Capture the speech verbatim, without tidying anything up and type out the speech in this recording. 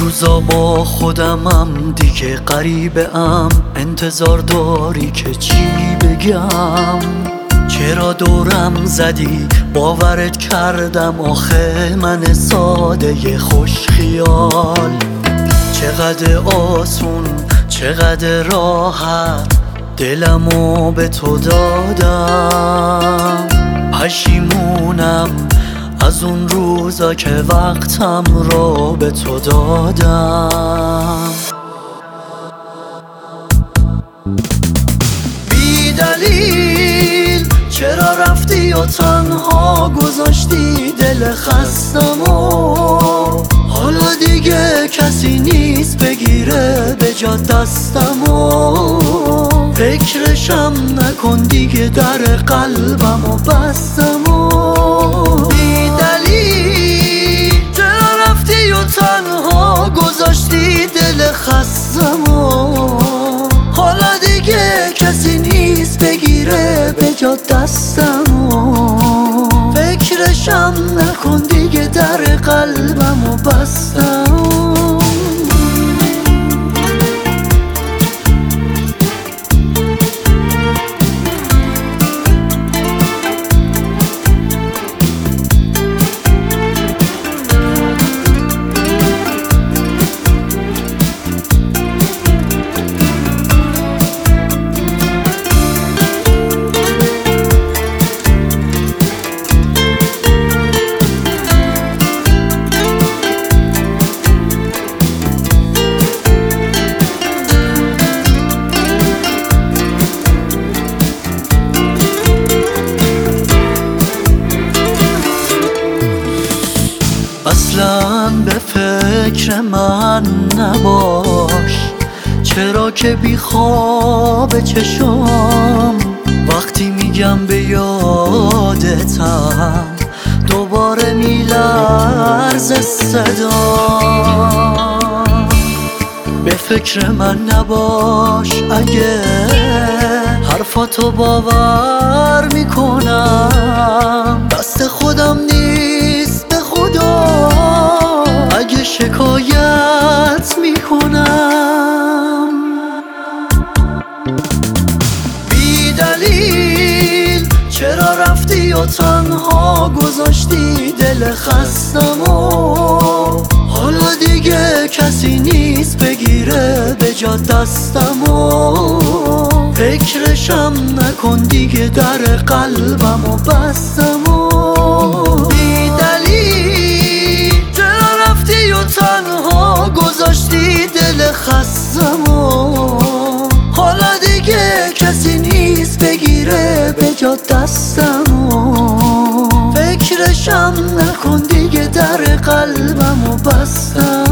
روزا با خودمم دیگه غریبه ام، انتظار داری که چی بگم؟ چرا دورم زدی باورت کردم آخه من ساده خوش خیال. چقدر آسون چقدر راحت دلمو به تو دادم، پشیمونم از اون روزا که وقتم رو به تو دادم. بی دلیل چرا رفتی و تنها گذاشتی دل خستمو؟ حالا دیگه کسی نیست بگیره به جا دستمو. فکرشم نکن دیگه در قلبمو بستمو. بی دلیل چرا رفتی و تنها گذاشتی دل خستمو؟ حالا دیگه کسی نیست بگیره به جا دستمو. فکرشم نکن دیگه در قلبمو بستم. اصلاً به فکر من نباش، چرا که بی خواب چشم وقتی میگم به یادتم دوباره میلرزه صدام. به فکر من نباش اگه حرفاتو باور میکنم، دست خودم نیست به خدا اگه شکایت میکنم. بی دلیل چرا رفتی و تنها گذاشتی دل خستمو؟ حالا دیگه کسی نیست بگیره به جا دستمو. فکرشم نکن دیگه در قلبمو بستمو. بی دلیل چرا رفتی و تنها گذاشتی دل خستمو؟ حالا دیگه کسی نیست بگیره به جا دستمو. فکرشم نکن دیگه در قلبمو بستم.